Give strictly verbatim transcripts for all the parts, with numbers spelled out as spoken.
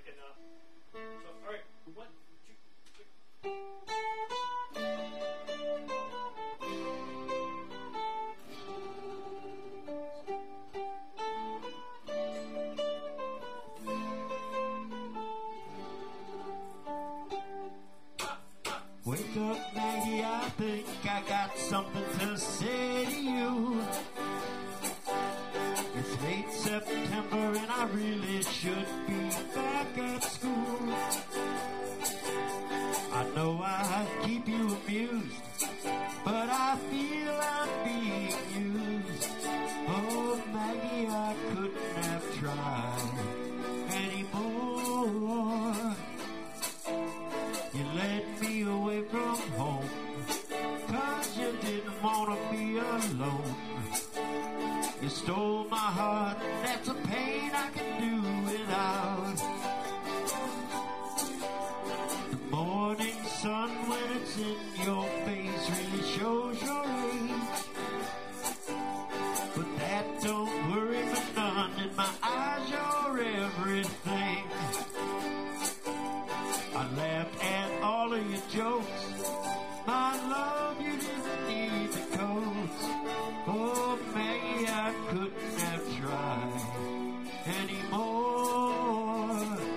breaking up. So, all right, one, two, three. Wake up, Maggie, I think I got something to say to you. It's late September and I really should be back at school. I know I keep you amused, but I feel I'm being used. Oh, Maggie, I couldn't have tried anymore. You led me away from home, 'cause you didn't want to be alone. You stole my heart, that's a pain I can do without. The morning sun, when it's in your face, really shows your age. But that don't worry me none, in my eyes you're everything. I laughed at all of your jokes, my love, you didn't need the coats. Oh, Maggie, I couldn't have tried anymore.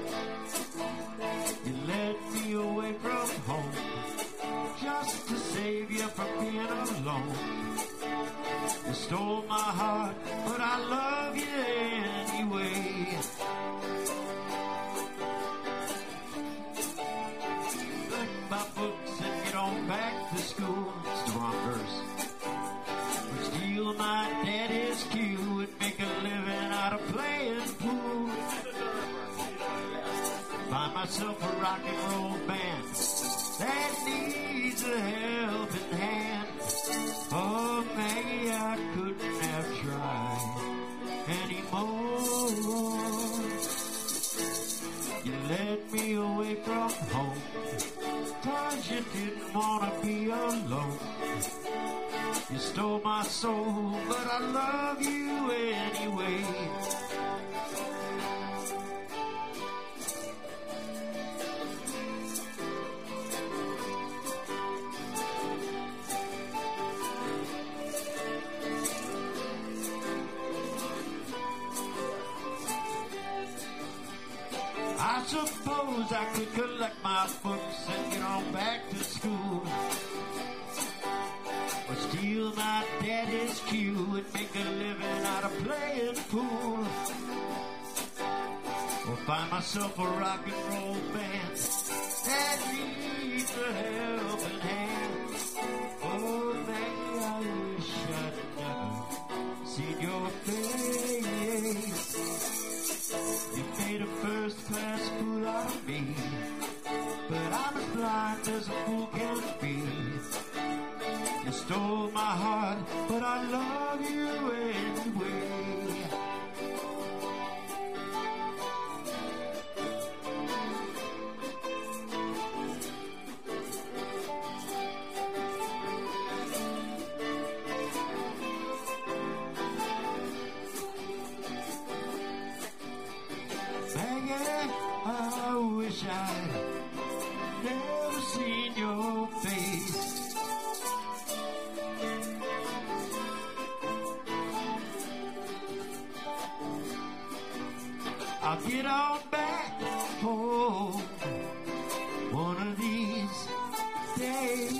You led me away from home, just to save you from being alone. You stole my heart, but I love you anyway. My books and get on back to school. It's the wrong verse. We steal my daddy's cue and make a living out of playing pool. Buy myself a rock and roll band that needs a helping hand. Oh, Maggie, I couldn't have tried anymore. You led me away from home, 'cause you didn't want to be alone. You stole my soul, but I love you anyway. I suppose I could collect my books and get on back to school, or steal my daddy's cue and make a living out of playing pool, or find myself a rock and roll band that needs a helping hand. Oh, Maggie, I wish I'd never seen your face. You made a first-class fool out of me, but I'm as blind as a fool can be. You stole my heart, but I love you anyway. I wish I'd never seen your face. I'll get on back home one of these days.